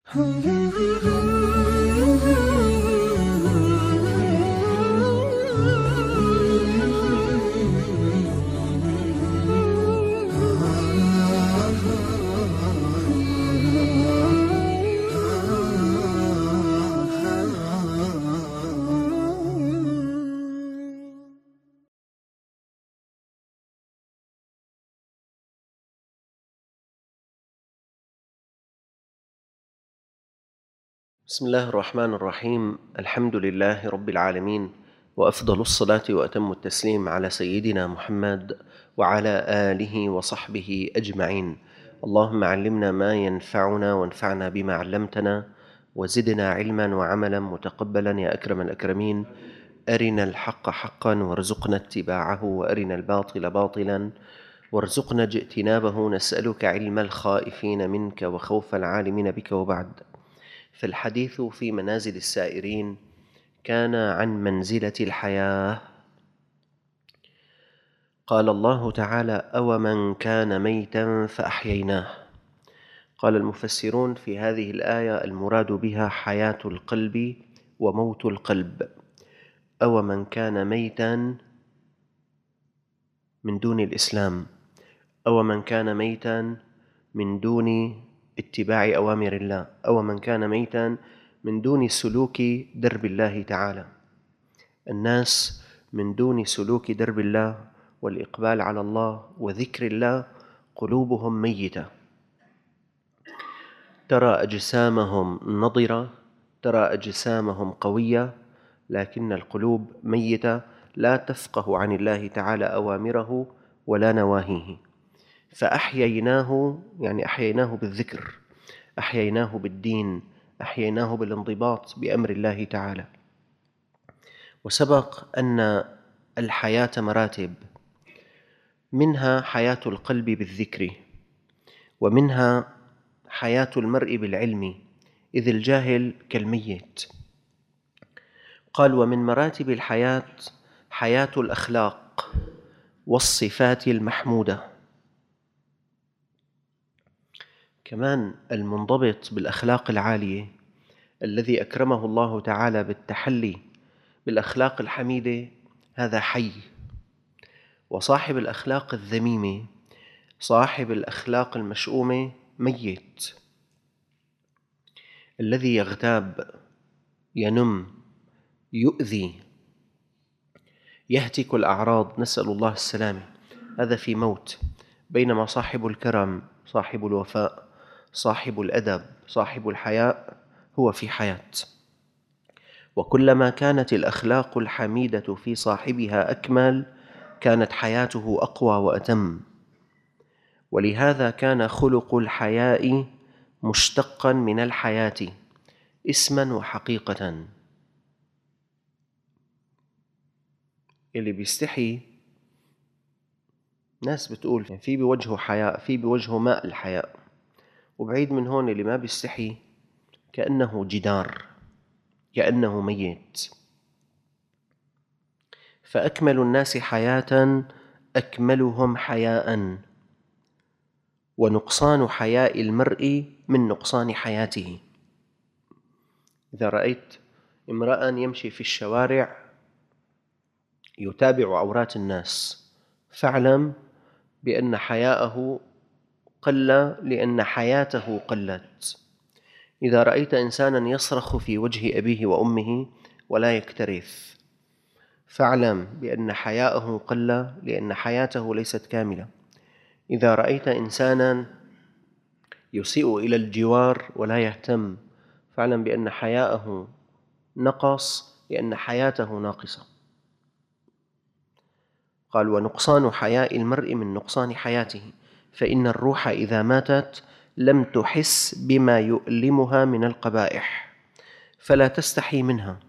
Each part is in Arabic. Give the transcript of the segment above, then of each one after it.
بسم الله الرحمن الرحيم. الحمد لله رب العالمين، وأفضل الصلاة وأتم التسليم على سيدنا محمد وعلى آله وصحبه أجمعين. اللهم علمنا ما ينفعنا وانفعنا بما علمتنا، وزدنا علما وعملا متقبلا يا أكرم الأكرمين. أرنا الحق حقا وارزقنا اتباعه، وأرنا الباطل باطلا وارزقنا اجتنابه. نسألك علم الخائفين منك وخوف العالمين بك. وبعد، فالحديث في منازل السائرين كان عن منزلة الحياة. قال الله تعالى: أومن كان ميتا فأحييناه. قال المفسرون في هذه الآية المراد بها حياة القلب وموت القلب. أومن كان ميتا من دون الإسلام، أومن كان ميتا من دون اتباع أوامر الله، أومن كان ميتا من دون سلوك درب الله تعالى. الناس من دون سلوك درب الله والإقبال على الله وذكر الله قلوبهم ميتة. ترى أجسامهم نضرة، ترى أجسامهم قوية، لكن القلوب ميتة لا تفقه عن الله تعالى أوامره ولا نواهيه. فأحييناه، يعني أحييناه بالذكر، أحييناه بالدين، أحييناه بالانضباط بأمر الله تعالى. وسبق أن الحياة مراتب، منها حياة القلب بالذكر، ومنها حياة المرء بالعلم، إذ الجاهل كالميت. قال: ومن مراتب الحياة حياة الأخلاق والصفات المحمودة. كمان المنضبط بالأخلاق العالية الذي أكرمه الله تعالى بالتحلي بالأخلاق الحميدة هذا حي. وصاحب الأخلاق الذميمة، صاحب الأخلاق المشؤومة ميت. الذي يغتاب، ينم، يؤذي، يهتك الأعراض، نسأل الله السلامة، هذا في موت. بينما صاحب الكرم، صاحب الوفاء، صاحب الأدب، صاحب الحياء هو في حياة. وكلما كانت الأخلاق الحميدة في صاحبها أكمل، كانت حياته أقوى وأتم. ولهذا كان خلق الحياء مشتقا من الحياة اسما وحقيقة. اللي بيستحي، ناس بتقول في بوجهه حياء، في بوجهه ماء الحياء، وبعيد من هون اللي ما بيستحي كأنه جدار، كأنه ميت. فأكمل الناس حياة أكملهم حياء، ونقصان حياء المرء من نقصان حياته. إذا رأيت امرأ يمشي في الشوارع يتابع عورات الناس، فاعلم بأن حياءه قل لأن حياته قلت. إذا رأيت إنسانا يصرخ في وجه أبيه وأمه ولا يكترث، فاعلم بأن حياءه قل لأن حياته ليست كاملة. إذا رأيت إنسانا يسيء إلى الجوار ولا يهتم، فاعلم بأن حياءه نقص لأن حياته ناقصة. قال: ونقصان حياء المرء من نقصان حياته، فإن الروح إذا ماتت لم تحس بما يؤلمها من القبائح، فلا تستحي منها.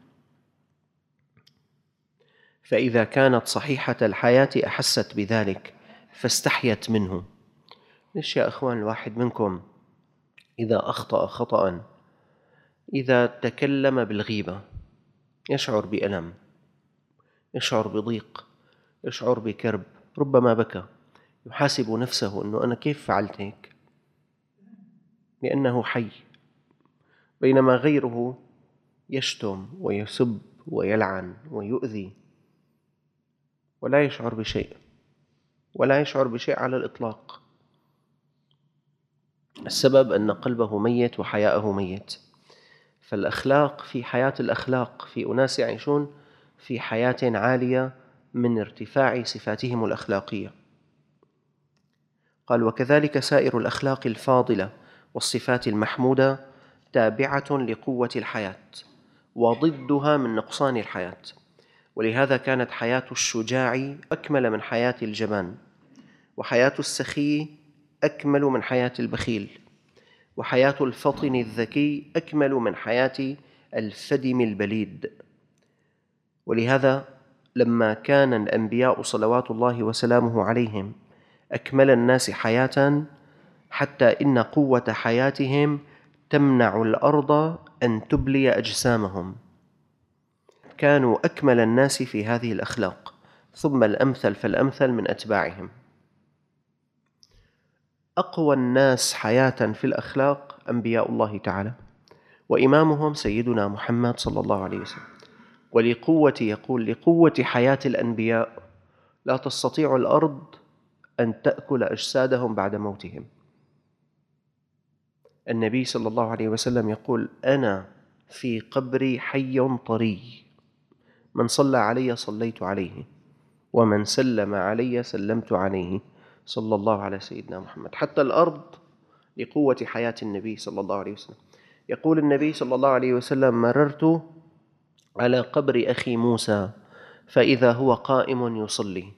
فإذا كانت صحيحة الحياة أحست بذلك فاستحيت منه. ليش يا أخوان الواحد منكم إذا أخطأ خطأ، إذا تكلم بالغيبة يشعر بألم، يشعر بضيق، يشعر بكرب، ربما بكى، يحاسب نفسه أنه أنا كيف فعلت هيك؟ لأنه حي. بينما غيره يشتم ويسب ويلعن ويؤذي ولا يشعر بشيء، ولا يشعر بشيء على الإطلاق. السبب أن قلبه ميت وحياءه ميت. فالأخلاق، في حياة الأخلاق، في أناس يعيشون في حياة عالية من ارتفاع صفاتهم الأخلاقية. قال: وكذلك سائر الأخلاق الفاضلة والصفات المحمودة تابعة لقوة الحياة وضدها من نقصان الحياة. ولهذا كانت حياة الشجاع أكمل من حياة الجبان، وحياة السخي أكمل من حياة البخيل، وحياة الفطن الذكي أكمل من حياة الفدم البليد. ولهذا لما كان الأنبياء صلوات الله وسلامه عليهم أكمل الناس حياة، حتى إن قوة حياتهم تمنع الأرض أن تبلي أجسامهم، كانوا أكمل الناس في هذه الأخلاق، ثم الأمثل فالأمثل من أتباعهم. أقوى الناس حياة في الأخلاق أنبياء الله تعالى، وإمامهم سيدنا محمد صلى الله عليه وسلم. يقول لقوة حياة الأنبياء لا تستطيع الأرض أن تأكل أجسادهم بعد موتهم. النبي صلى الله عليه وسلم يقول: أنا في قبري حي طري، من صلى علي صليت عليه، ومن سلم علي سلمت عليه، صلى الله على سيدنا محمد. حتى الأرض لقوة حياة النبي صلى الله عليه وسلم. يقول النبي صلى الله عليه وسلم: مررت على قبر أخي موسى فإذا هو قائم يصلي.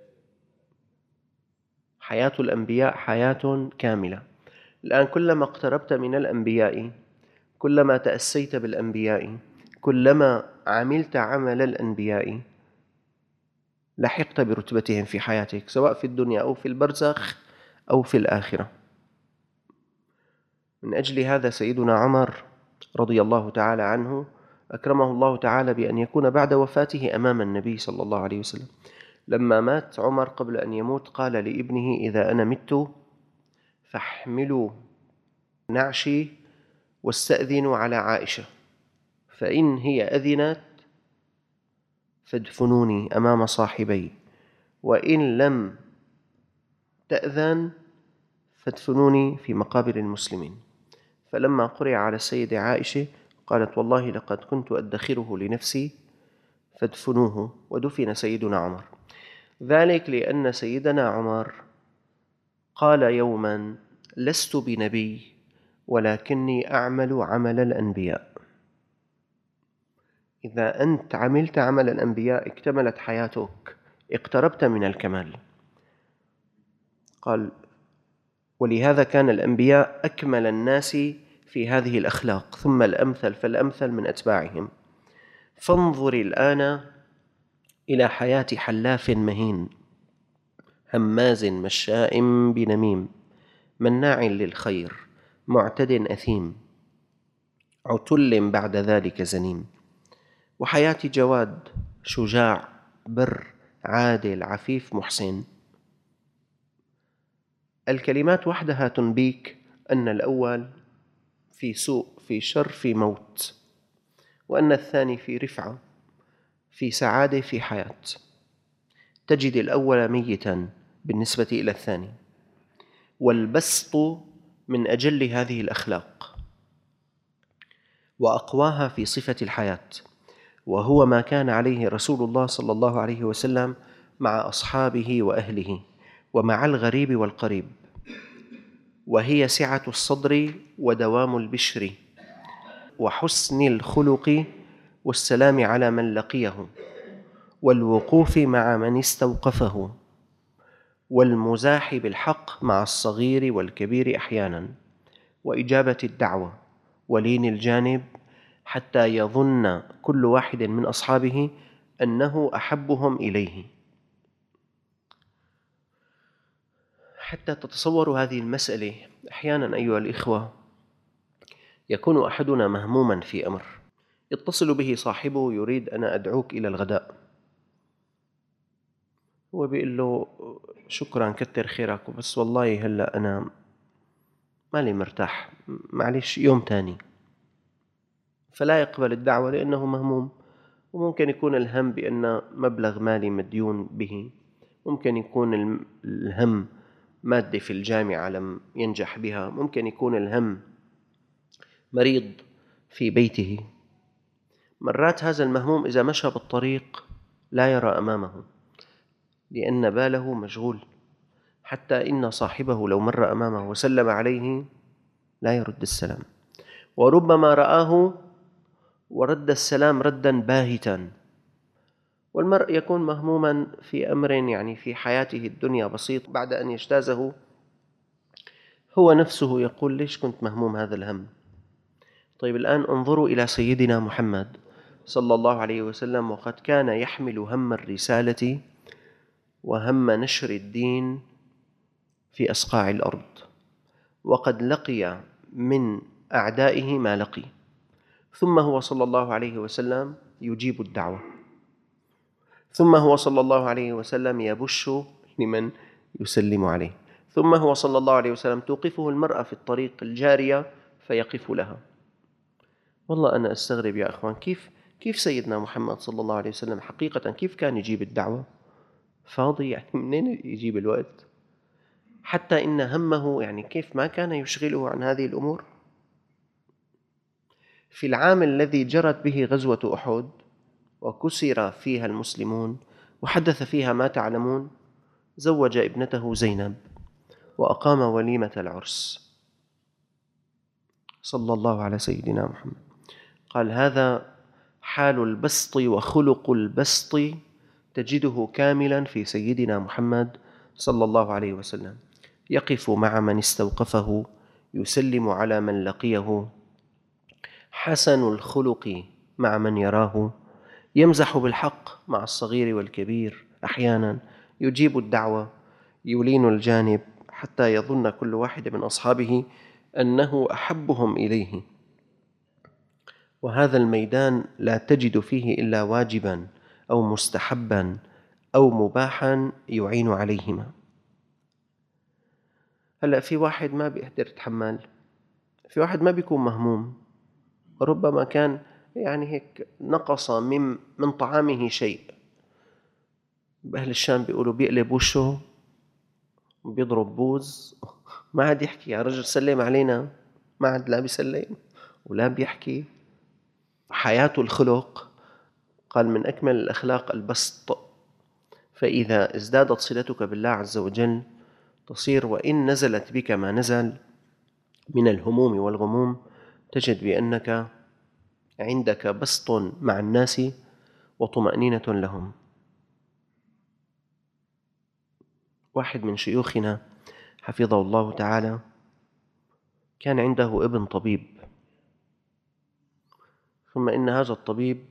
حياة الأنبياء حياة كاملة. الآن كلما اقتربت من الأنبياء، كلما تأسيت بالأنبياء، كلما عملت عمل الأنبياء، لحقت برتبتهم في حياتك، سواء في الدنيا أو في البرزخ أو في الآخرة. من أجل هذا سيدنا عمر رضي الله تعالى عنه أكرمه الله تعالى بأن يكون بعد وفاته أمام النبي صلى الله عليه وسلم. لما مات عمر قبل أن يموت قال لابنه: إذا أنا مت فاحملوا نعشي واستأذنوا على عائشة، فإن هي أذنت فادفنوني أمام صاحبي، وإن لم تأذن فادفنوني في مقابر المسلمين. فلما قرئ على السيدة عائشة قالت: والله لقد كنت أدخره لنفسي فادفنوه، ودفن سيدنا عمر. ذلك لأن سيدنا عمر قال يوما: لست بنبي ولكني أعمل عمل الأنبياء. إذا أنت عملت عمل الأنبياء اكتملت حياتك، اقتربت من الكمال. قال: ولهذا كان الأنبياء أكمل الناس في هذه الأخلاق، ثم الأمثل فالأمثل من أتباعهم. فانظر الآن إلى حياة حلاف مهين، هماز مشاء بنميم، مناع للخير، معتد أثيم، عتل بعد ذلك زنيم. وحياة جواد شجاع بر عادل عفيف محسن. الكلمات وحدها تنبيك أن الأول في سوء، في شر، في موت، وأن الثاني في رفعة، في سعادة، في حياة. تجد الأول ميتا بالنسبة إلى الثاني. والبسط من أجل هذه الأخلاق وأقواها في صفة الحياة، وهو ما كان عليه رسول الله صلى الله عليه وسلم مع أصحابه وأهله ومع الغريب والقريب، وهي سعة الصدر ودوام البشر وحسن الخلق والسلام على من لقيه، والوقوف مع من استوقفه، والمزاح بالحق مع الصغير والكبير أحيانا، وإجابة الدعوة ولين الجانب، حتى يظن كل واحد من أصحابه أنه أحبهم إليه. حتى تتصوروا هذه المسألة، أحيانا أيها الإخوة يكون أحدنا مهموما في أمر، يتصل به صاحبه يريد: أنا أدعوك إلى الغداء. هو بيقول له: شكرا كتر خيرك، بس والله هلأ أنا مالي مرتاح، معلش يوم تاني. فلا يقبل الدعوة لأنه مهموم. وممكن يكون الهم بأن مبلغ مالي مديون به، ممكن يكون الهم مادة في الجامعة لم ينجح بها، ممكن يكون الهم مريض في بيته. مرات هذا المهموم إذا مشى بالطريق لا يرى أمامه لأن باله مشغول، حتى إن صاحبه لو مر أمامه وسلم عليه لا يرد السلام، وربما رآه ورد السلام ردا باهتا. والمرء يكون مهموما في أمر يعني في حياته الدنيا بسيط، بعد أن يجتازه هو نفسه يقول ليش كنت مهموم هذا الهم. طيب الآن انظروا إلى سيدنا محمد صلى الله عليه وسلم، وقد كان يحمل هم الرسالة وهم نشر الدين في أصقاع الأرض، وقد لقي من أعدائه ما لقي، ثم هو صلى الله عليه وسلم يجيب الدعوة، ثم هو صلى الله عليه وسلم يبش لمن يسلم عليه، ثم هو صلى الله عليه وسلم توقفه المرأة في الطريق الجارية فيقف لها. والله أنا أستغرب يا أخوان، كيف سيدنا محمد صلى الله عليه وسلم حقيقة كيف كان يجيب الدعوة؟ فاضي يعني منين يجيب الوقت؟ حتى إن همه يعني كيف ما كان يشغله عن هذه الأمور. في العام الذي جرت به غزوة أحد وكسر فيها المسلمون وحدث فيها ما تعلمون، زوج ابنته زينب وأقام وليمة العرس صلى الله على سيدنا محمد. قال هذا حال البسط وخلق البسط تجده كاملا في سيدنا محمد صلى الله عليه وسلم، يقف مع من استوقفه، يسلم على من لقيه، حسن الخلق مع من يراه، يمزح بالحق مع الصغير والكبير، أحيانا يجيب الدعوة، يلين الجانب حتى يظن كل واحد من أصحابه أنه أحبهم إليه. وهذا الميدان لا تجد فيه إلا واجبا أو مستحبا أو مباحا يعين عليهما. هلأ في واحد ما بيقدر يتحمل، في واحد ما بيكون مهموم، ربما كان يعني هيك نقص من طعامه شيء. بأهل الشام بيقولوا بيقلب وشه وبيضرب بوز، ما عاد يحكي. يا رجل سلم علينا، ما عاد لا بيسلم ولا بيحكي. حياة الخلق قال من أكمل الأخلاق البسط، فإذا ازدادت صلتك بالله عز وجل تصير وإن نزلت بك ما نزل من الهموم والغموم تجد بأنك عندك بسط مع الناس وطمأنينة لهم. واحد من شيوخنا حفظه الله تعالى كان عنده ابن طبيب، ثم إن هذا الطبيب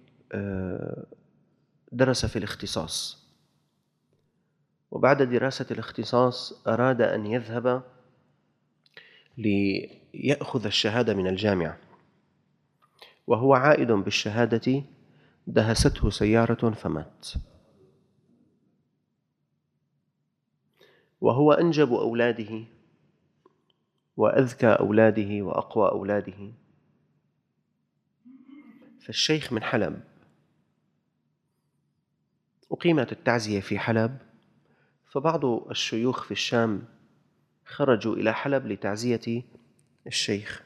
درس في الاختصاص، وبعد دراسة الاختصاص أراد أن يذهب ليأخذ الشهادة من الجامعة، وهو عائد بالشهادة دهسته سيارة فمات. وهو أنجب أولاده وأذكى أولاده وأقوى أولاده. فالشيخ من حلب، أقيمت التعزية في حلب، فبعض الشيوخ في الشام خرجوا إلى حلب لتعزية الشيخ،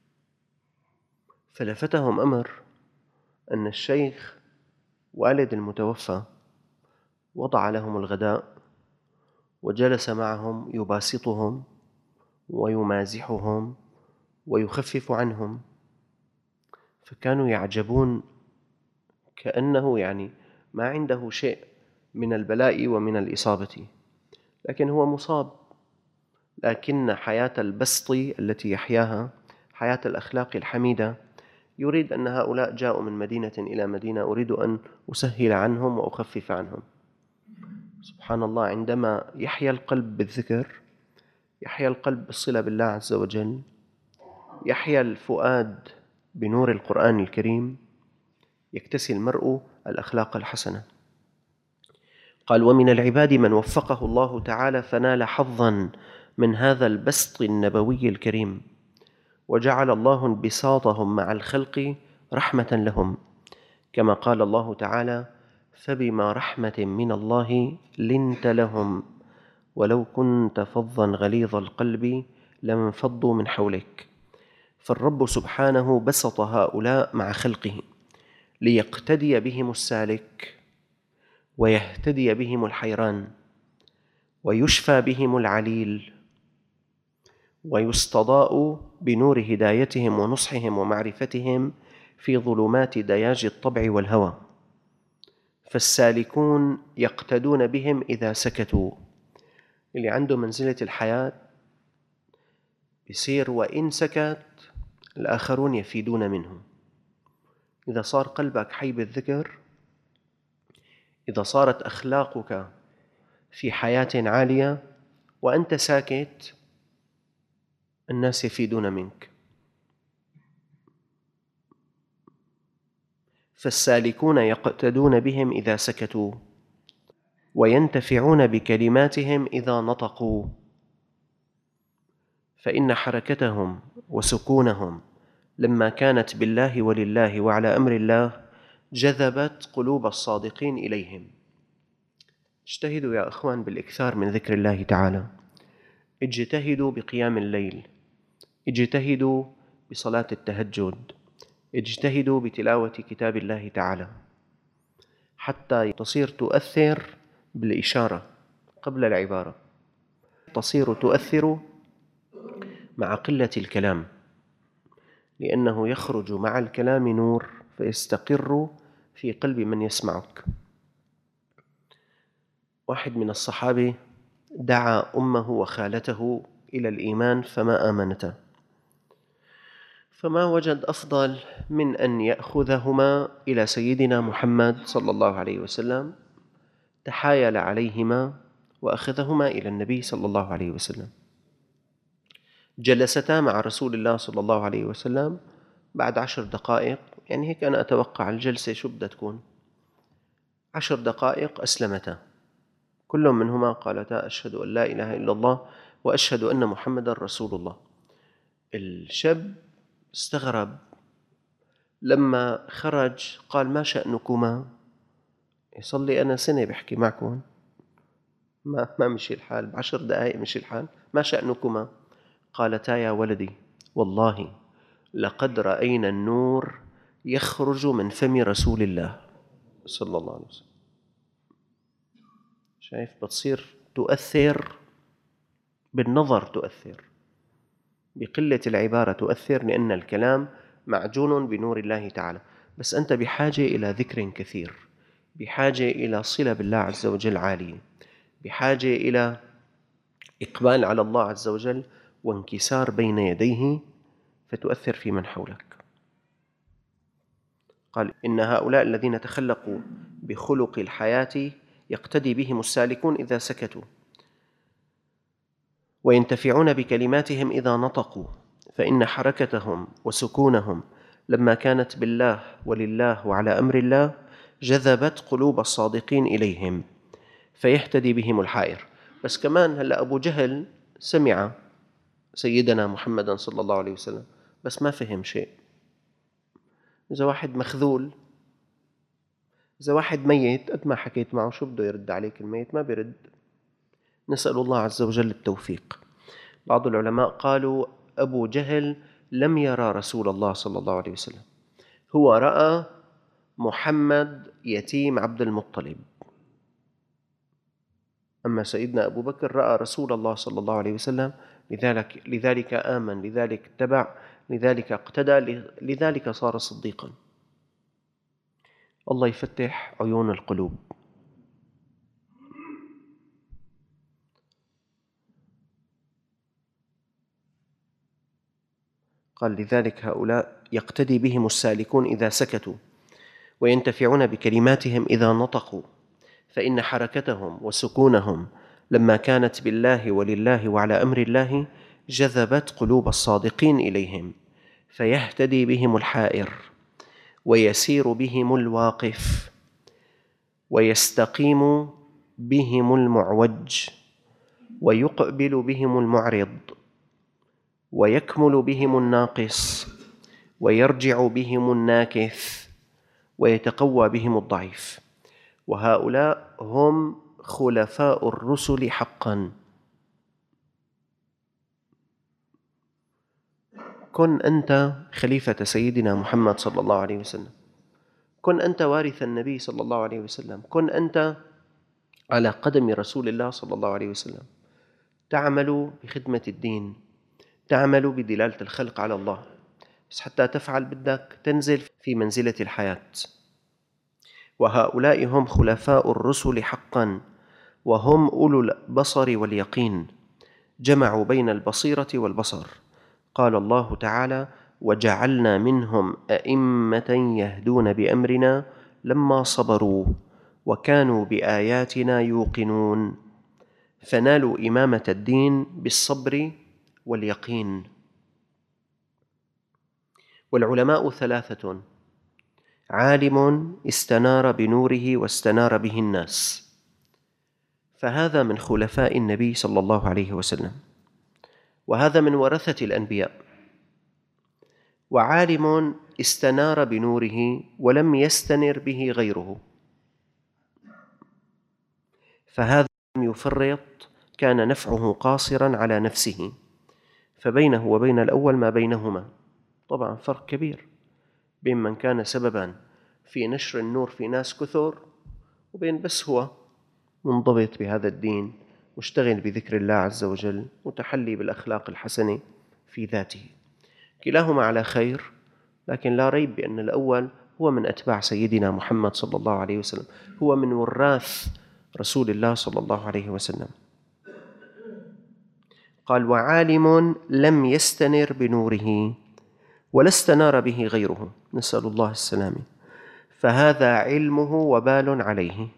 فلفتهم أمر أن الشيخ والد المتوفى وضع لهم الغداء وجلس معهم يباسطهم ويمازحهم ويخفف عنهم، فكانوا يعجبون كأنه يعني ما عنده شيء من البلاء ومن الإصابة، لكن هو مصاب. لكن حياة البسط التي يحياها حياة الأخلاق الحميدة يريد أن هؤلاء جاءوا من مدينة إلى مدينة، أريد أن أسهل عنهم وأخفف عنهم. سبحان الله، عندما يحيا القلب بالذكر، يحيا القلب بالصلة بالله عز وجل، يحيا الفؤاد بنور القرآن الكريم، يكتسي المرء الأخلاق الحسنة. قال ومن العباد من وفقه الله تعالى فنال حظا من هذا البسط النبوي الكريم، وجعل الله انبساطهم مع الخلق رحمة لهم، كما قال الله تعالى: فبما رحمة من الله لنت لهم ولو كنت فظا غليظ القلب لانفضوا من حولك. فالرب سبحانه بسط هؤلاء مع خلقه ليقتدي بهم السالك ويهتدي بهم الحيران ويشفى بهم العليل ويستضاء بنور هدايتهم ونصحهم ومعرفتهم في ظلمات دياج الطبع والهوى. فالسالكون يقتدون بهم إذا سكتوا. اللي عنده منزلة الحياة يصير وإن سكت الآخرون يفيدون منه. إذا صار قلبك حي بالذكر، إذا صارت أخلاقك في حياة عالية وأنت ساكت، الناس يفيدون منك. فالسالكون يقتدون بهم إذا سكتوا وينتفعون بكلماتهم إذا نطقوا، فإن حركتهم وسكونهم لما كانت بالله ولله وعلى أمر الله جذبت قلوب الصادقين إليهم. اجتهدوا يا أخوان بالإكثار من ذكر الله تعالى، اجتهدوا بقيام الليل، اجتهدوا بصلاة التهجد، اجتهدوا بتلاوة كتاب الله تعالى، حتى تصير تؤثر بالإشارة قبل العبارة، تصير تؤثر مع قلة الكلام، لأنه يخرج مع الكلام نور فيستقر في قلب من يسمعك. واحد من الصحابة دعا أمه وخالته إلى الإيمان فما آمنتا، فما وجد أفضل من أن يأخذهما إلى سيدنا محمد صلى الله عليه وسلم، تحايل عليهما وأخذهما إلى النبي صلى الله عليه وسلم. جلستا مع رسول الله صلى الله عليه وسلم. بعد 10 دقائق، يعني هيك أنا أتوقع الجلسة شو بدها تكون، 10 دقائق أسلمتا، كل منهما قالتا: أشهد أن لا إله إلا الله وأشهد أن محمدا رسول الله. الشاب استغرب، لما خرج قال: ما شأنكما؟ يصلي أنا سنة بحكي معكم، ما مشي الحال، ب10 دقائق مشي الحال، ما شأنكما؟ قالتا: يا ولدي والله لقد رأينا النور يخرج من فم رسول الله صلى الله عليه وسلم. شايف؟ بتصير تؤثر بالنظر، تؤثر بقلة العبارة، تؤثر لأن الكلام معجون بنور الله تعالى. بس أنت بحاجة إلى ذكر كثير، بحاجة إلى صلة بالله عز وجل عالية، بحاجة إلى إقبال على الله عز وجل وانكسار بين يديه فتؤثر في من حولك. قال: إن هؤلاء الذين تخلقوا بخلق الحياة يقتدي بهم السالكون إذا سكتوا وينتفعون بكلماتهم إذا نطقوا، فإن حركتهم وسكونهم لما كانت بالله ولله وعلى أمر الله جذبت قلوب الصادقين إليهم فيهتدي بهم الحائر. بس كمان هلأ أبو جهل سمع سيدنا محمدا صلى الله عليه وسلم بس ما فهم شيء. إذا واحد مخذول، إذا واحد ميت، قد ما حكيت معه شو بده يرد عليك الميت؟ ما بيرد. نسأل الله عز وجل التوفيق. بعض العلماء قالوا: أبو جهل لم يرى رسول الله صلى الله عليه وسلم، هو رأى محمد يتيم عبد المطلب، أما سيدنا أبو بكر رأى رسول الله صلى الله عليه وسلم، لذلك آمن، لذلك اتبع، لذلك اقتدى، لذلك صار صديقا. الله يفتح عيون القلوب. قال: لذلك هؤلاء يقتدي بهم السالكون إذا سكتوا وينتفعون بكلماتهم إذا نطقوا، فإن حركتهم وسكونهم لما كانت بالله ولله وعلى أمر الله جذبت قلوب الصادقين إليهم فيهتدي بهم الحائر ويسير بهم الواقف ويستقيم بهم المعوج ويقبل بهم المعرض ويكمل بهم الناقص ويرجع بهم الناكث ويتقوى بهم الضعيف. وهؤلاء هم خلفاء الرسل حقا. كن أنت خليفة سيدنا محمد صلى الله عليه وسلم، كن أنت وارث النبي صلى الله عليه وسلم، كن أنت على قدم رسول الله صلى الله عليه وسلم، تعمل بخدمة الدين، تعمل بدلالة الخلق على الله. بس حتى تفعل بدك تنزل في منزلة الحياة. وهؤلاء هم خلفاء الرسل حقا، وهم أولو البصر واليقين، جمعوا بين البصيرة والبصر. قال الله تعالى: وجعلنا منهم أئمة يهدون بأمرنا لما صبروا وكانوا بآياتنا يوقنون. فنالوا إمامة الدين بالصبر واليقين. والعلماء ثلاثة: عالم استنار بنوره واستنار به الناس، فهذا من خلفاء النبي صلى الله عليه وسلم، وهذا من ورثة الأنبياء. وعالم استنار بنوره ولم يستنر به غيره، فهذا لم يفرط، كان نفعه قاصرا على نفسه، فبينه وبين الأول ما بينهما طبعا فرق كبير بين من كان سببا في نشر النور في ناس كثر، وبين بس هو منضبط بهذا الدين، مشتغل بذكر الله عز وجل، متحلي بالأخلاق الحسنة في ذاته. كلاهما على خير، لكن لا ريب بأن الأول هو من أتباع سيدنا محمد صلى الله عليه وسلم، هو من وراث رسول الله صلى الله عليه وسلم. قال: وعالم لم يستنر بنوره ولا استنار به غيره، نسأل الله السلامة، فهذا علمه وبال عليه،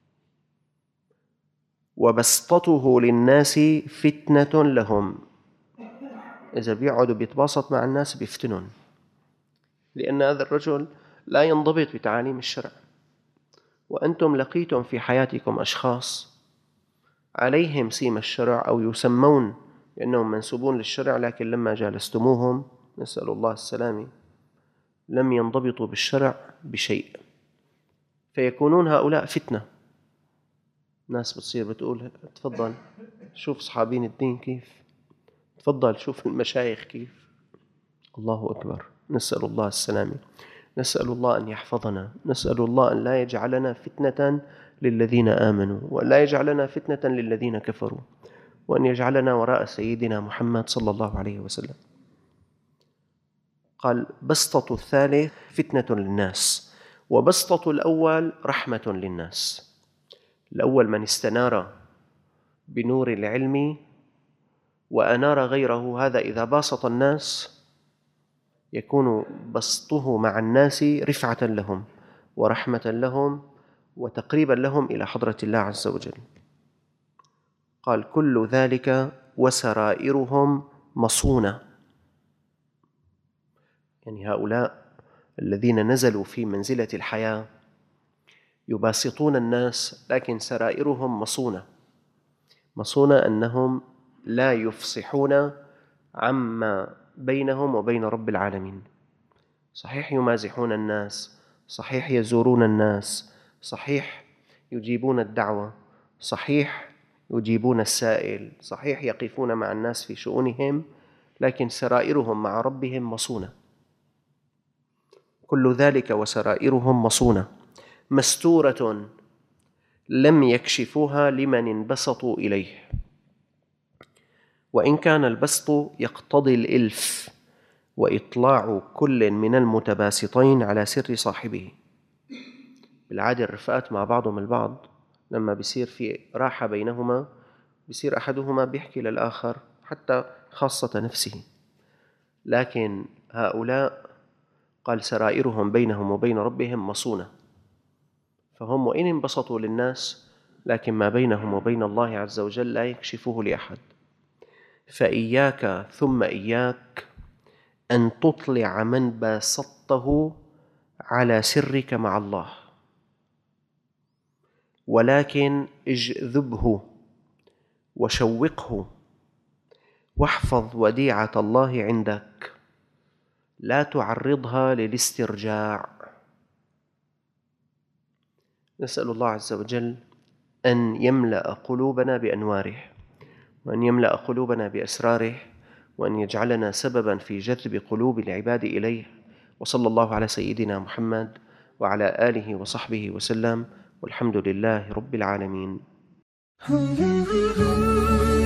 وبسطته للناس فتنة لهم. إذا بيقعدوا بيتباسط مع الناس بيفتنون، لأن هذا الرجل لا ينضبط بتعاليم الشرع. وأنتم لقيتم في حياتكم أشخاص عليهم سيم الشرع أو يسمون بأنهم منسوبون للشرع، لكن لما جالستموهم نسأل الله السلامة لم ينضبطوا بالشرع بشيء، فيكونون هؤلاء فتنة. ناس بتصير بتقول: تفضل شوف صحابين الدين كيف، تفضل شوف المشايخ كيف. الله أكبر، نسأل الله السلامة، نسأل الله أن يحفظنا، نسأل الله أن لا يجعلنا فتنة للذين آمنوا، وأن لا يجعلنا فتنة للذين كفروا، وأن يجعلنا وراء سيدنا محمد صلى الله عليه وسلم. قال: بسطة الثالث فتنة للناس، وبسطة الأول رحمة للناس. الأول من استنار بنور العلم وأنار غيره، هذا إذا باسط الناس يكون بسطه مع الناس رفعة لهم ورحمة لهم وتقريبا لهم إلى حضرة الله عز وجل. قال: كل ذلك وسرائرهم مصونة، يعني هؤلاء الذين نزلوا في منزلة الحياة يباسطون الناس، لكن سرائرهم مصونة. مصونة أنهم لا يفصحون عما بينهم وبين رب العالمين. صحيح يمازحون الناس، صحيح يزورون الناس، صحيح يجيبون الدعوة، صحيح يجيبون السائل، صحيح يقفون مع الناس في شؤونهم، لكن سرائرهم مع ربهم مصونة. كل ذلك وسرائرهم مصونة مستورة لم يكشفوها لمن انبسطوا إليه، وإن كان البسط يقتضي الإلف وإطلاع كل من المتباسطين على سر صاحبه. بالعادة الرفقات مع بعضهم البعض لما بيصير في راحة بينهما بيصير أحدهما بيحكي للآخر حتى خاصة نفسه، لكن هؤلاء قال سرائرهم بينهم وبين ربهم مصونة، فهم وإن انبسطوا للناس لكن ما بينهم وبين الله عز وجل لا يكشفوه لأحد. فإياك ثم إياك أن تطلع من باسطته على سرك مع الله، ولكن اجذبه وشوقه واحفظ وديعة الله عندك، لا تعرضها للاسترجاع. نسأل الله عز وجل أن يملأ قلوبنا بأنواره، وأن يملأ قلوبنا بأسراره، وأن يجعلنا سببا في جذب قلوب العباد إليه. وصلى الله على سيدنا محمد وعلى آله وصحبه وسلم، والحمد لله رب العالمين.